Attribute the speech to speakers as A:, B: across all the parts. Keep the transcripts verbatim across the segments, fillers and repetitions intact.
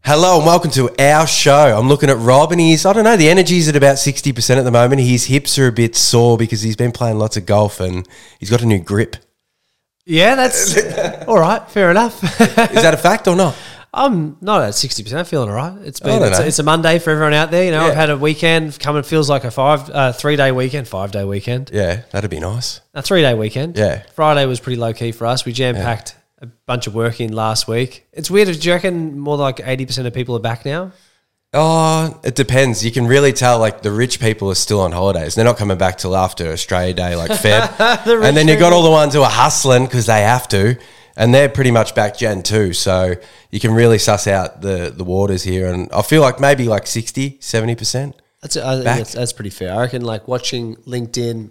A: Hello and welcome to our show. I'm looking at Rob and he's, I don't know, the energy's at about sixty percent at the moment. His hips are a bit sore because he's been playing lots of golf and he's got a new grip.
B: Yeah, that's all right. Fair enough.
A: Is that a fact or not?
B: I'm not at sixty percent. I'm feeling all right. It's
A: I
B: been
A: don't
B: it's,
A: know.
B: it's a Monday for everyone out there. You know,
A: Yeah.
B: I've had a weekend coming. Feels like a five, uh, three day weekend, five day weekend,
A: Yeah, that'd be nice.
B: a three day weekend.
A: Yeah.
B: Friday was pretty low key for us. We jam packed a bunch of work in last week. It's weird. Do you reckon more like eighty percent of people are back now?
A: Oh, it depends. You can really tell, like, the rich people are still on holidays. They're not coming back till after Australia Day, like Feb.
B: The rich
A: And then you got
B: people.
A: all the ones who are hustling because they have to, and they're pretty much back Jan too. So you can really suss out the, the waters here. And I feel like maybe like sixty, seventy percent.
B: That's I think
A: Back.
B: that's, that's pretty fair. I reckon like watching LinkedIn.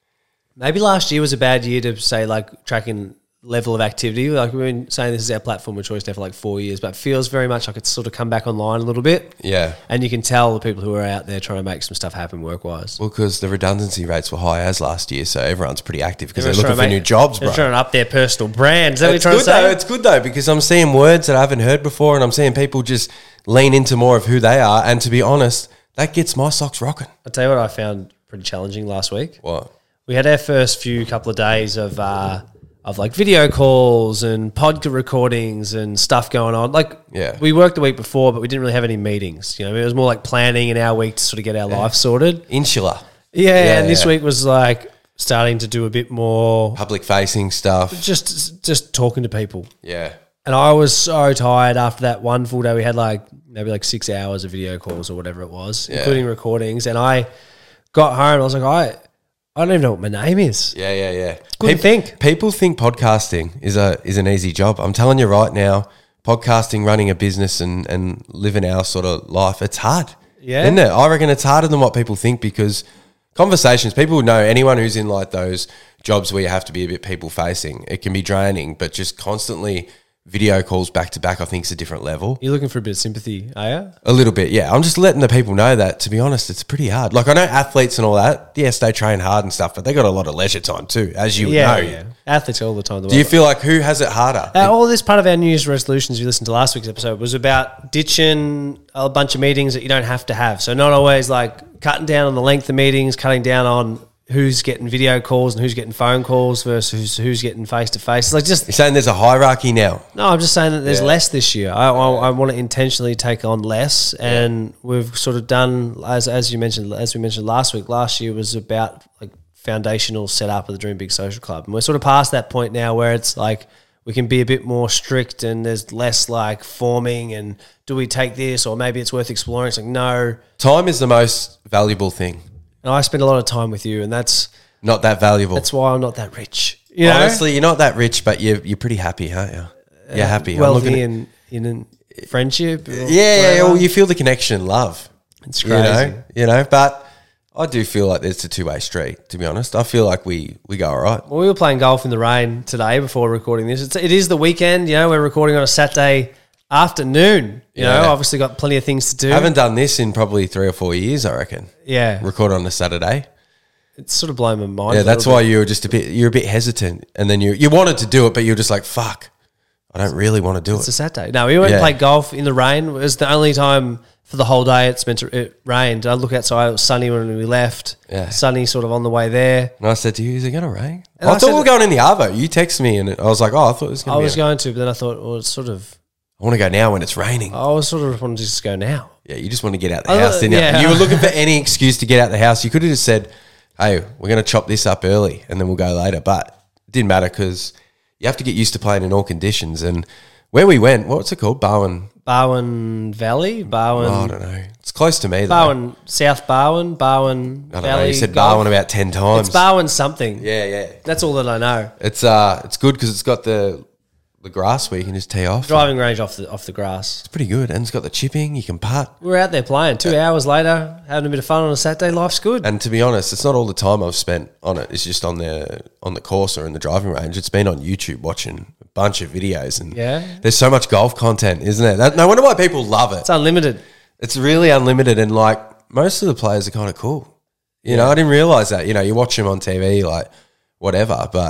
B: Maybe last year was a bad year to say like tracking level of activity. Like we've been saying this is our platform with Choice now for like four years, but it feels very much like it's sort of come back online a little bit.
A: Yeah.
B: And you can tell the people who are out there trying to make some stuff happen work-wise.
A: Well, because the redundancy rates were high as last year, so everyone's pretty active because they're
B: Everyone's
A: looking
B: trying
A: for
B: to
A: new
B: make-
A: jobs,
B: They're
A: bro.
B: trying to up their personal brand. Is that what you're
A: It's
B: trying
A: good
B: to say?
A: though. It's good though because I'm seeing words that I haven't heard before, and I'm seeing people just lean into more of who they are. And to be honest, that gets my socks rocking.
B: I'll tell you what I found pretty challenging last week.
A: What?
B: We had our first few couple of days of uh, of like video calls and podcast recordings and stuff going on. Like,
A: Yeah.
B: we worked the week before, but we didn't really have any meetings. You know, it was more like planning in our week to sort of get our life sorted.
A: Insular,
B: Yeah,
A: Yeah,
B: and this
A: yeah.
B: week was like starting to do a bit more,
A: public facing stuff.
B: just just talking to people.
A: Yeah.
B: And I was so tired after that one full day. We had like maybe like six hours of video calls or whatever it was,
A: Yeah.
B: including recordings. And I got home and I was like, I, I don't even know what my name is.
A: Yeah, yeah, yeah.
B: Couldn't
A: Peop-
B: think.
A: People think podcasting is a is an easy job. I'm telling you right now, podcasting, running a business and, and living our sort of life, it's hard.
B: Yeah.
A: Isn't it? I reckon it's harder than what people think because conversations, people would know anyone who's in like those jobs where you have to be a bit people facing, it can be draining, but just constantly video calls back to back, I think is a different level.
B: You're looking for a bit of sympathy, are you?
A: A little bit, yeah. I'm just letting the people know that, to be honest, it's pretty hard. Like, I know athletes and all that, yes, they train hard and stuff, but they got a lot of leisure time too, as you would
B: Yeah,
A: know.
B: yeah. Athletes all the time.
A: Do you feel like who has it harder?
B: Uh, all this part of our New Year's resolutions, if you listened to last week's episode, was about ditching a bunch of meetings that you don't have to have. So not always like cutting down on the length of meetings, cutting down on who's getting video calls and who's getting phone calls versus who's, who's getting face to face. It's like just
A: You're saying there's a hierarchy now.
B: no, I'm just saying that there's
A: Yeah.
B: less this year. I, I, I want to intentionally take on less, and we've sort of done as as you mentioned, as we mentioned last week. Last year was about like foundational setup of the Dream Big Social Club, and we're sort of past that point now where it's like we can be a bit more strict, and there's less like forming and do we take this or maybe it's worth exploring. It's like no,
A: Time is the most valuable thing.
B: and I spend a lot of time with you, and that's
A: Not that valuable.
B: that's why I'm not that rich. You know?
A: Honestly, you're not that rich, but you're, you're pretty happy, aren't you? You're happy. I'm
B: wealthy
A: looking at-
B: in in a friendship. or
A: yeah, yeah, yeah.
B: whatever.
A: Well, you feel the connection, love.
B: It's
A: You
B: crazy.
A: know, you know, but I do feel like it's a two-way street, to be honest. I feel like we, we go all right.
B: Well, we were playing golf in the rain today before recording this. It's, it is the weekend, you know, we're recording on a Saturday afternoon. You
A: Yeah.
B: know, obviously got plenty of things to do.
A: I haven't done this in probably three or four years, I reckon.
B: yeah.
A: Record on a Saturday.
B: It's sort of blown my mind.
A: Yeah,
B: a
A: that's
B: little
A: why
B: bit.
A: you were just a bit, you're a bit hesitant. And then you, you wanted to do it, but you're just like, fuck, I don't really want to do
B: It's a
A: it.
B: Saturday. No, we went
A: Yeah.
B: and played golf in the rain. It was the only time for the whole day it's meant to, it rained. I look outside, it was sunny when we left.
A: Yeah.
B: Sunny sort of on the way there.
A: And I said to you, is it going to rain?
B: And
A: I,
B: I
A: thought
B: said-
A: we were going in the Arvo. You texted me and I was like, oh, I thought it was
B: I
A: going to be.
B: was
A: a-
B: going to, but then I thought, well, it's sort of,
A: I want to go now when it's raining.
B: I was sort of wanting to just go now.
A: Yeah, you just want to get out the
B: I
A: house,
B: thought-
A: didn't you?
B: yeah.
A: You were looking for any excuse to get out the house. You could have just said, hey, we're going to chop this up early and then we'll go later. But it didn't matter because you have to get used to playing in all conditions. And where we went, what's it called? Barwon.
B: Barwon Valley? Barwon.
A: Oh, I don't know. It's close to me, though.
B: Barwon, South Barwon, Barwon
A: I don't
B: Valley.
A: know. You said
B: Golf.
A: Barwon about ten times.
B: It's Barwon something.
A: Yeah, yeah.
B: That's all that I know.
A: It's uh, it's good because it's got the the grass where you can just tee off.
B: Driving range off the off the grass.
A: It's pretty good. And it's got the chipping. You can putt.
B: We were out there playing. Two hours later, having a bit of fun on a Saturday. Life's good.
A: And to be honest, it's not all the time I've spent on it. It's just on the on the course or in the driving range. It's been on YouTube watching a bunch of videos, and
B: Yeah.
A: there's so much golf content, isn't there? That, no wonder why people love it.
B: It's unlimited.
A: It's really unlimited, and like most of the players are kind of cool. You know, I didn't realize that. You know, you watch them on T V, like whatever, but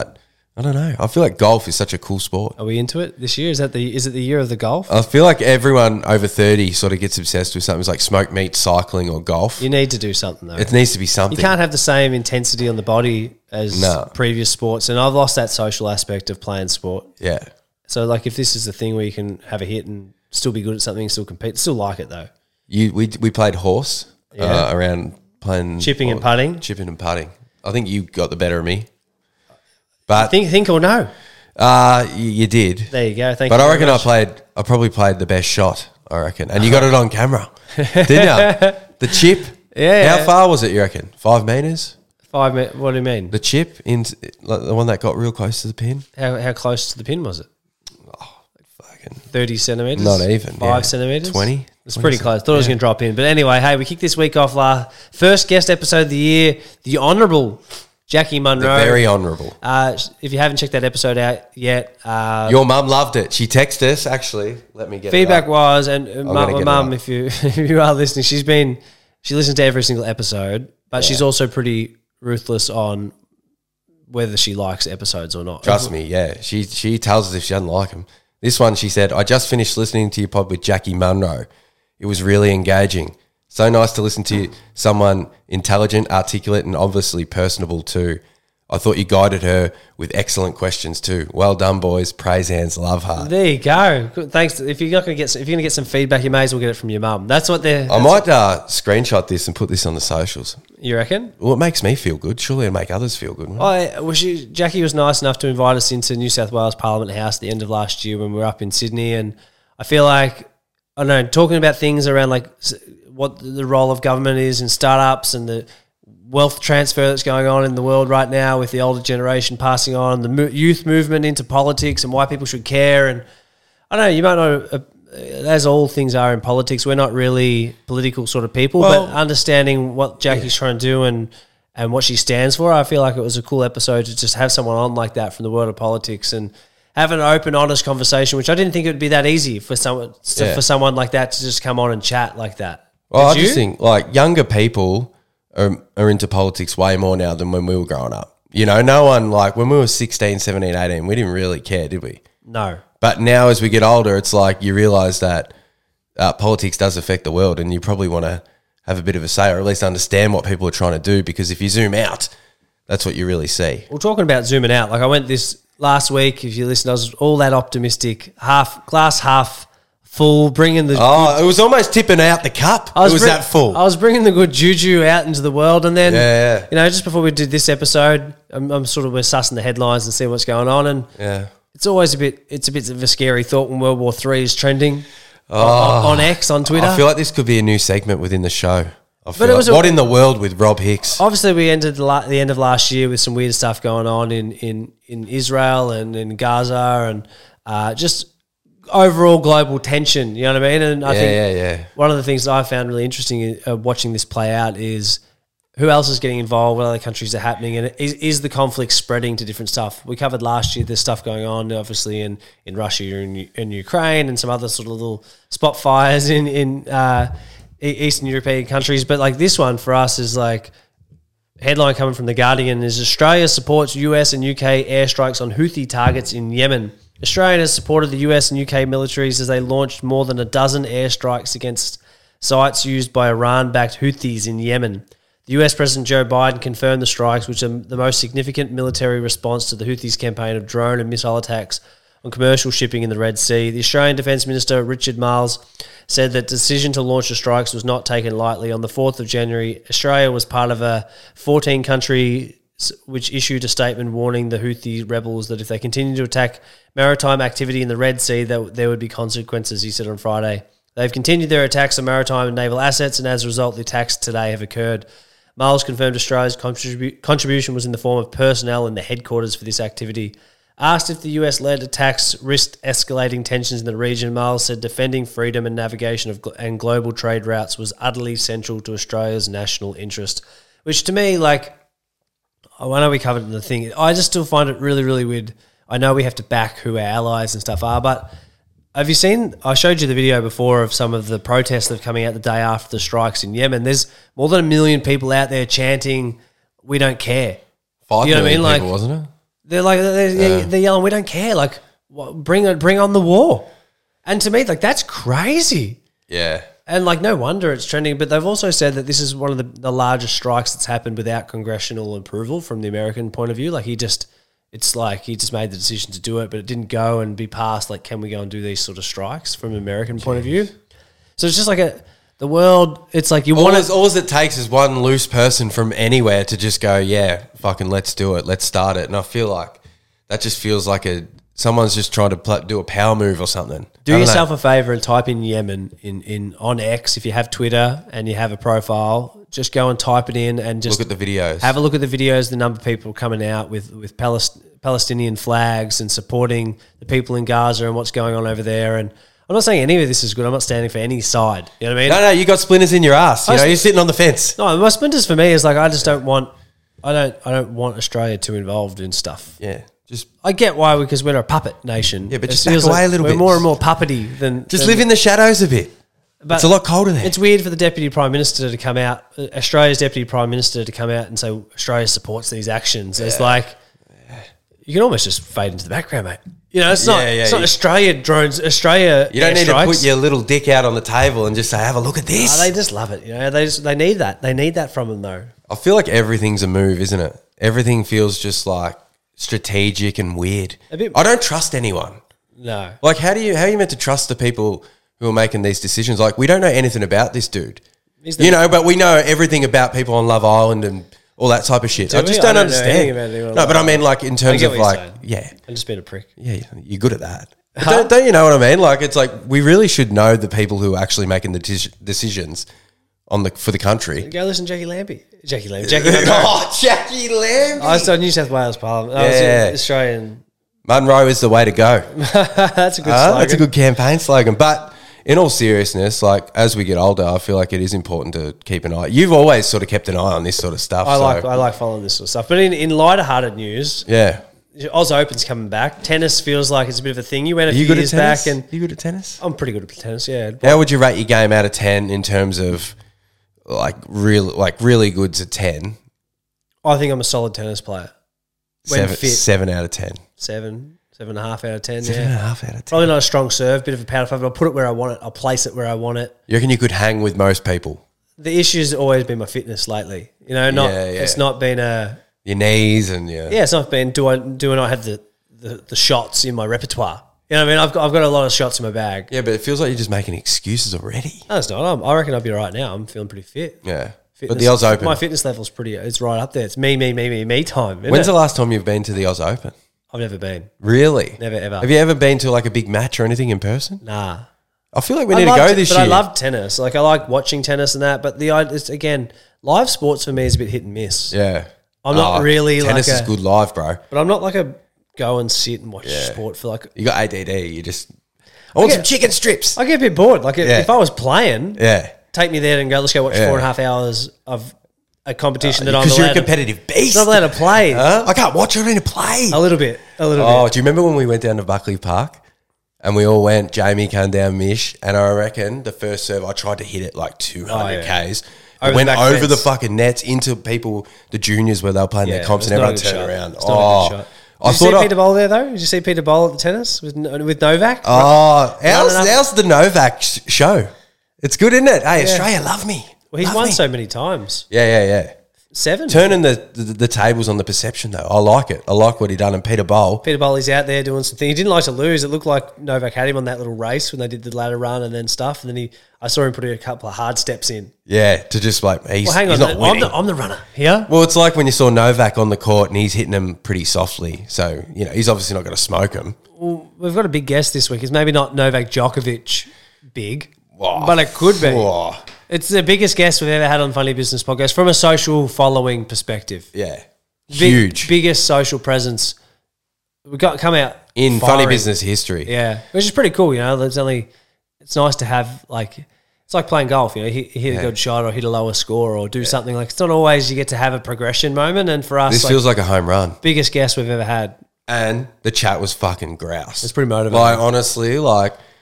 A: I don't know. I feel like golf is such a cool sport.
B: Are we into it this year? Is that the is it the year of the golf?
A: I feel like everyone over thirty sort of gets obsessed with something like smoke meat, cycling, or golf.
B: You need to do something though.
A: It needs to be something.
B: You can't have the same intensity on the body as
A: No.
B: previous sports, and I've lost that social aspect of playing sport.
A: Yeah.
B: So, like, if this is the thing where you can have a hit and still be good at something, still compete, still like it though.
A: You we we played horse
B: Yeah.
A: uh, around playing
B: Chipping and putting.
A: chipping and putting. I think you got the better of me, but
B: Think, think or no?
A: uh, you, you did.
B: There you go. Thank
A: But
B: you.
A: I
B: very
A: reckon I
B: much.
A: played. I probably played the best shot. I reckon, and you got it on camera, didn't you? The chip.
B: Yeah.
A: How far was it? You reckon five meters?
B: Five. Mi- What do you mean?
A: The chip in like the one that got real close to the pin.
B: How how close to the pin was it?
A: Fucking
B: Thirty centimeters.
A: not even
B: Five
A: yeah.
B: centimeters.
A: Twenty.
B: It's pretty close. Thought it was going to drop in, but anyway, hey, we kicked this week off. La first guest episode of the year, the Honourable Jackie Munro.
A: The very honourable.
B: Uh, if you haven't checked that episode out yet, uh,
A: Your mum loved it. She texted us. Actually, let me get
B: feedback
A: it up.
B: was, and uh,
A: gonna
B: mum,
A: get it
B: mum
A: up.
B: if you if you are listening, she's been she listens to every single episode, but she's also pretty ruthless on whether she likes episodes or not.
A: Trust me, yeah. She she tells us if she doesn't like them. This one, she said, I just finished listening to your pod with Jackie Munro. It was really engaging. So nice to listen to someone intelligent, articulate, and obviously personable too. I thought you guided her with excellent questions too. Well done, boys. Praise hands, love heart.
B: There you go. Good, thanks. If you're not going to get, if you're going to get some feedback, you may as well get it from your mum. That's what they're.
A: I might uh, screenshot this and put this on the socials.
B: You reckon?
A: Well, it makes me feel good. Surely it'll make others feel good. Won't it?
B: I well, she, Jackie was nice enough to invite us into New South Wales Parliament House at the end of last year when we were up in Sydney, and I feel like I don't know, talking about things around like s- what the role of government is in startups and the wealth transfer that's going on in the world right now with the older generation passing on, the mo- youth movement into politics and why people should care. And I don't know, you might know, uh, as all things are in politics, we're not really political sort of people,
A: Well,
B: but understanding what Jackie's trying to do and, and what she stands for, I feel like it was a cool episode to just have someone on like that from the world of politics and have an open, honest conversation, which I didn't think it would be that easy for someone
A: Yeah.
B: for someone like that to just come on and chat like that.
A: Well,
B: Did
A: I just
B: you?
A: think like younger people are, are into politics way more now than when we were growing up. You know, no one like when we were sixteen, seventeen, eighteen, we didn't really care, did we?
B: No.
A: But now as we get older, it's like you realize that uh, politics does affect the world and you probably want to have a bit of a say or at least understand what people are trying to do, because if you zoom out, that's what you really see.
B: Well, talking about zooming out, like I went this last week, if you listen, I was all that optimistic, half glass half full, bringing the
A: Oh, it was almost tipping out the cup.
B: I
A: It was
B: bring-
A: that full.
B: I was bringing the good juju out into the world, and then
A: Yeah, yeah.
B: you know, just before we did this episode, I'm, I'm sort of we're sussing the headlines and seeing what's going on, and
A: Yeah.
B: it's always a bit it's a bit of a scary thought when World War Three is trending
A: Oh.
B: on, on X on Twitter.
A: I feel like this could be a new segment within the show. I feel
B: it
A: like,
B: was a-
A: what in the world with Rob Hicks?
B: Obviously, we ended the, la- the end of last year with some weird stuff going on in, in, in Israel and in Gaza, and uh, just overall global tension. You know what I mean? And I
A: Yeah,
B: think
A: yeah, yeah.
B: one of the things that I found really interesting uh, watching this play out is who else is getting involved, what other countries are happening, and is, is the conflict spreading to different stuff? We covered last year there's stuff going on, obviously, in, in Russia and in, in Ukraine and some other sort of little spot fires in, in uh, e- Eastern European countries. But like this one for us is like, headline coming from The Guardian is Australia supports U S and U K airstrikes on Houthi targets in Yemen. Australia has supported the U S and U K militaries as they launched more than a dozen airstrikes against sites used by Iran-backed Houthis in Yemen. The U S President Joe Biden confirmed the strikes, which are the most significant military response to the Houthis' campaign of drone and missile attacks on commercial shipping in the Red Sea. The Australian Defence Minister Richard Marles said that the decision to launch the strikes was not taken lightly. On the fourth of January, Australia was part of a fourteen country which issued a statement warning the Houthi rebels that if they continue to attack maritime activity in the Red Sea, that there would be consequences, he said on Friday. They've continued their attacks on maritime and naval assets, and as a result, the attacks today have occurred. Marles confirmed Australia's contribu- contribution was in the form of personnel in the headquarters for this activity. Asked if the U S-led attacks risked escalating tensions in the region, Marles said defending freedom and navigation of gl- and global trade routes was utterly central to Australia's national interest. Which to me, like, I know we covered it in the thing, I just still find it really, really weird. I know we have to back who our allies and stuff are, but have you seen, I showed you the video before of some of the protests that are coming out the day after the strikes in Yemen. There's more than a million people out there chanting, we don't care.
A: Five
B: You know what I
A: million
B: mean?
A: people,
B: Like-
A: wasn't it?
B: They're like they're,
A: Yeah.
B: they're yelling, "We don't care!" Like, what, bring it, bring on the war. And to me, like that's crazy.
A: Yeah.
B: And like, no wonder it's trending. But they've also said that this is one of the, the largest strikes that's happened without congressional approval from the American point of view. Like he just, it's like he just made the decision to do it, but it didn't go and be passed. Like, can we go and do these sort of strikes from an American Jeez. point of view? So it's just like a the world. It's like you
A: all
B: want
A: to. All it takes is one loose person from anywhere to just go, yeah, fucking let's do it, let's start it. And I feel like that just feels like a someone's just trying to pl- do a power move or something.
B: Do yourself know. a favor and type in Yemen in, in on X if you have Twitter and you have a profile. Just go and type it in and just
A: look at the videos.
B: Have a look at the videos. The number of people coming out with with Palest- Palestinian flags and supporting the people in Gaza and what's going on over there. And I'm not saying any of this is good. I'm not standing for any side. You know what I mean?
A: No, no, you got splinters in your ass. You know, you're sitting on the fence.
B: No, my splinters for me is like I just don't want. I don't. I don't want Australia too involved in stuff.
A: Yeah. Just,
B: I get why, because we're a puppet nation.
A: Yeah, but just back away like a little
B: we're
A: bit.
B: We're more and more puppety than...
A: Just
B: than,
A: live in the shadows a bit. But it's a lot colder there.
B: It's weird for the Deputy Prime Minister to come out, Australia's Deputy Prime Minister to come out and say Australia supports these actions. Yeah. It's like, you can almost just fade into the background, mate. You know, it's not, yeah, yeah, it's not Australia drones, Australia
A: You don't need
B: strikes.
A: to put your little dick out on the table and just say, have a look at this.
B: No, they just love it. You know, they just, they need that. They need that from them, though.
A: I feel like everything's a move, isn't it? Everything feels just like strategic and weird. A bit, I don't trust anyone.
B: No.
A: Like, how do you how are you meant to trust the people who are making these decisions? Like, we don't know anything about this dude. You know, but we know everything about people on Love Island and all that type of shit.
B: Do
A: I just
B: we?
A: don't,
B: I don't
A: understand. No, but I mean, like, in terms of like, yeah.
B: I'm just being a prick.
A: Yeah, you're good at that. Huh? Don't, don't you know what I mean? Like, it's like, we really should know the people who are actually making the tis- decisions on the for the country.
B: Go listen to Jackie Lambie. Jackie Lambie. Jackie Lambie.
A: Oh, Jackie Lambie.
B: I was on New South Wales Parliament. I
A: yeah.
B: was Australian.
A: Monroe is the way to go.
B: That's a good
A: uh,
B: slogan.
A: That's a good campaign slogan. But in all seriousness, like, as we get older, I feel like it is important to keep an eye. You've always sort of kept an eye on this sort of stuff.
B: I
A: so.
B: like I like following this sort of stuff. But in, in lighter-hearted news,
A: yeah,
B: Oz Open's coming back. Tennis feels like it's a bit of a thing. You went a few years back, and
A: you good at tennis?
B: I'm pretty good at tennis. Yeah.
A: How would you rate your game out of ten in terms of like real, like really good's a ten?
B: I think I'm a solid tennis player. When
A: seven,
B: fit,
A: seven out of ten.
B: Seven, seven and a half out of ten.
A: Seven
B: yeah.
A: and a half out of ten.
B: Probably not a strong serve, bit of a power five, but I'll put it where I want it. I'll place it where I want it.
A: You reckon you could hang with most people?
B: The issue's always been my fitness lately. You know, not
A: yeah, yeah.
B: it's not been a
A: your knees and yeah.
B: Yeah, it's not been do I do I not have the, the, the shots in my repertoire? You know what I mean? I've got I've got a lot of shots in my bag.
A: Yeah, but it feels like you're just making excuses already.
B: No, it's not. I'm, I reckon I'll be right now. I'm feeling pretty fit.
A: Yeah.
B: Fitness,
A: but the Oz Open.
B: My fitness level's pretty, it's right up there. It's me, me, me, me, me time.
A: When's
B: it?
A: the last time you've been to the Oz Open?
B: I've never been.
A: Really?
B: Never, ever.
A: Have you ever been to like a big match or anything in person?
B: Nah.
A: I feel like we
B: I
A: need to go
B: t-
A: this
B: but
A: year.
B: But I love tennis. Like, I like watching tennis and that. But the it's, again, live sports for me is a bit hit and miss.
A: Yeah.
B: I'm not
A: oh,
B: really
A: tennis
B: like
A: is
B: a,
A: good live, bro.
B: But I'm not like a go and sit and watch
A: yeah.
B: sport for like...
A: You got A D D. You just... I want I get, some chicken strips.
B: I get a bit bored. Like, yeah. if I was playing...
A: Yeah.
B: Take me there and go, let's go watch yeah. four and a half hours of a competition uh, that I'm allowed
A: Because you're a competitive
B: to,
A: beast.
B: I'm not allowed to play.
A: Huh? I can't watch it, I need to play.
B: A little bit. A little
A: oh,
B: bit.
A: Do you remember when we went down to Buckley Park and we all went, Jamie came down, Mish, and I reckon the first serve, I tried to hit it like two hundred oh, yeah. Ks. It went the over fence. the fucking nets into people, the juniors where they were playing yeah, their comps and everyone turned shot. around.
B: It's
A: oh,
B: not a good shot. Did I you see I, Peter Bowl there though? Did you see Peter Bowl at the tennis with with Novak?
A: Oh, how's, how's the Novak sh- show? It's good, isn't it? Hey, yeah. Australia, love me.
B: Well, he's
A: love
B: won
A: me.
B: so many times.
A: Yeah, yeah, yeah.
B: Seven.
A: Turning the, the the tables on the perception though. I like it. I like what he done. And Peter Bowl.
B: Peter Bowl, he's out there doing something. He didn't like to lose. It looked like Novak had him on that little race when they did the ladder run and then stuff. And then he, I saw him putting a couple of hard steps in.
A: Yeah, to just like he's,
B: well, hang
A: he's
B: on,
A: not winning.
B: I'm the, I'm the runner here.
A: Well, it's like when you saw Novak on the court and he's hitting them pretty softly. So you know he's obviously not going to smoke him.
B: Well, we've got a big guest this week. It's maybe not Novak Djokovic big,
A: Whoa.
B: but it could be.
A: Whoa.
B: It's the biggest guest we've ever had on Funny Business Podcast from a social following perspective.
A: Yeah.
B: Big,
A: Huge.
B: Biggest social presence. We got come out
A: in
B: firing.
A: Funny Business history.
B: Yeah. Which is pretty cool, you know. There's only it's nice to have like it's like playing golf, you know, hit, hit yeah. a good shot or hit a lower score or do yeah. something like it's not always you get to have a progression moment and for us
A: this
B: like,
A: feels like a home run.
B: Biggest guest we've ever had.
A: And the chat was fucking grouse.
B: It's pretty motivating.
A: Like honestly, like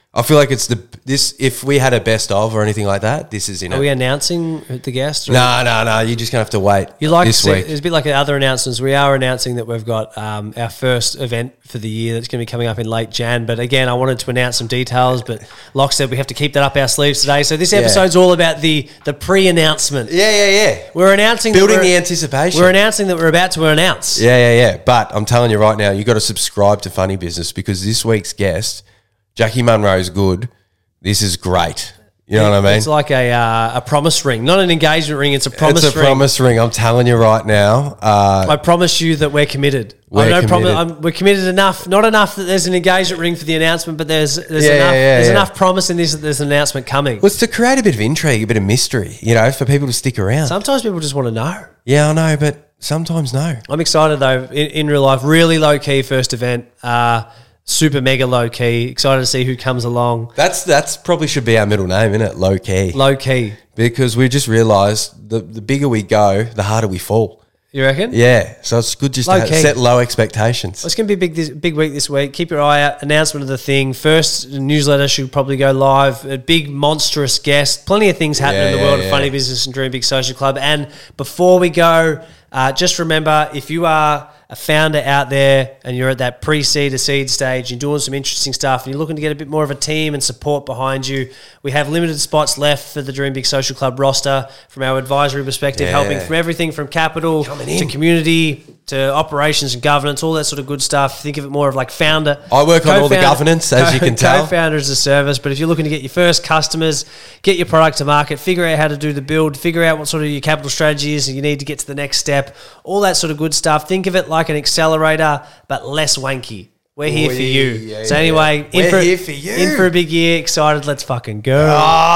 A: I feel like it's the this. If we had a best of or anything like that, this is in
B: Are
A: it.
B: we announcing the guest? or-
A: No, no, no. You're just gonna have to wait.
B: You like
A: this
B: to see,
A: week?
B: it's a bit like other announcements. We are announcing that we've got um, our first event for the year that's going to be coming up in late Jan. But again, I wanted to announce some details. But Locke said we have to keep that up our sleeves today. So this episode's all about the the pre-announcement.
A: Yeah, yeah, yeah.
B: We're announcing that
A: Building
B: we're-
A: the anticipation.
B: We're announcing that we're about to announce.
A: Yeah, yeah, yeah. But I'm telling you right now, you got to subscribe to Funny Business because this week's guest, Jackie Munro's good. This is great. You know what I mean?
B: It's like a uh, a promise ring, not an engagement ring. It's a promise
A: It's a
B: ring.
A: promise ring. I'm telling you right now. Uh,
B: I promise you that we're committed.
A: We're
B: I don't
A: committed.
B: Promise, I'm, we're committed enough. Not enough that there's an engagement ring for the announcement, but there's there's
A: Yeah,
B: enough
A: yeah, yeah,
B: there's
A: yeah.
B: enough promise in this that there's an announcement coming.
A: well, it's to create a bit of intrigue, a bit of mystery, you know, for people to stick around.
B: Sometimes people just want to know.
A: yeah, I know, but sometimes no.
B: I'm excited though. In, in real life, really low key first event. Uh, super mega low key. Excited to see who comes along.
A: That's that's probably should be our middle name, isn't it? Low key.
B: Low key.
A: Because we just realised the the bigger we go, the harder we fall.
B: You reckon?
A: Yeah, so it's good just
B: Low
A: to have,
B: key.
A: set low expectations.
B: It's going to be a big, this, big week this week. Keep your eye out. Announcement of the thing. First newsletter should probably go live. A big, monstrous guest. Plenty of things happening
A: Yeah,
B: in the
A: yeah,
B: world
A: yeah.
B: of Funny Business and Dream Big Social Club. And before we go, uh, just remember, if you are a founder out there and you're at that pre-seed to seed stage, you're doing some interesting stuff and you're looking to get a bit more of a team and support behind you, we have limited spots left for the Dream Big Social Club roster from our advisory perspective,
A: Yeah.
B: helping from everything from capital
A: Coming
B: to
A: in.
B: community to operations and governance, all that sort of good stuff. Think of it more of like founder.
A: I work on all the
B: co-founder-
A: governance, as you can tell.
B: Co-founder as a service, but if you're looking to get your first customers, get your product to market, figure out how to do the build, figure out what sort of your capital strategy is and you need to get to the next step, all that sort of good stuff. Think of it like an accelerator, but less wanky. We're here for
A: Wee,
B: you.
A: yeah,
B: so
A: yeah.
B: anyway, in
A: We're
B: for,
A: here for you.
B: in for a big year. Excited. Let's fucking go.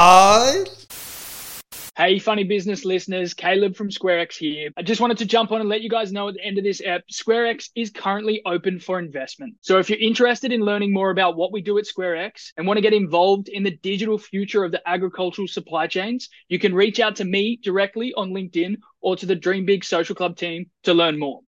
A: Oh,
C: Hey, Funny Business listeners, Caleb from SquareX here. I just wanted to jump on and let you guys know at the end of this ep, SquareX is currently open for investment. So if you're interested in learning more about what we do at SquareX and want to get involved in the digital future of the agricultural supply chains, you can reach out to me directly on LinkedIn or to the Dream Big Social Club team to learn more.